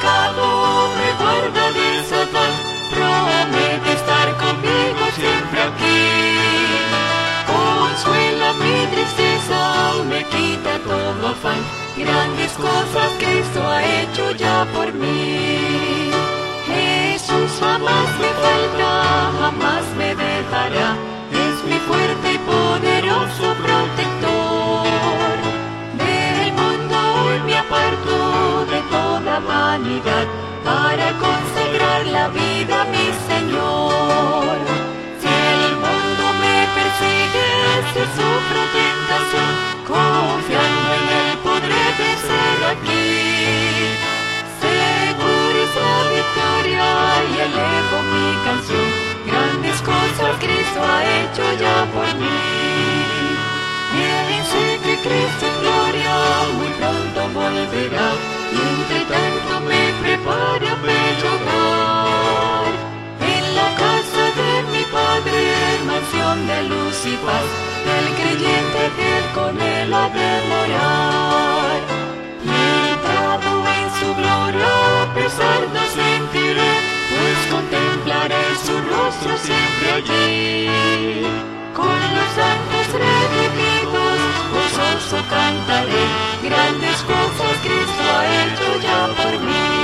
pecado me guarda de Satán, promete estar conmigo siempre aquí. Consuela mi tristeza, me quita todo afán, grandes cosas Cristo ha hecho ya por mí. Jesús jamás me falta, jamás me dejará, es mi fuerte y poderoso protector. Del mundo hoy me aparto de toda vanidad, para consagrar la vida a mi Señor. Si el mundo me persigue, si sufro tentación, confiando en Él podré vencer aquí. Segura es la victoria y elevo mi canción, grandes cosas Cristo ha hecho ya por mí. Bien sé que Cristo en gloria muy pronto volverá, y entre tanto me prepara bello hogar. En la casa de mi Padre, mansión de luz y paz, del creyente fiel con Él ha de morar. Y entrado en su gloria, pesar no sentiré, pues contemplaré su rostro siempre allí. Con los santos redimidos, gozoso cantaré, grandes cosas Cristo ha hecho ya por mí.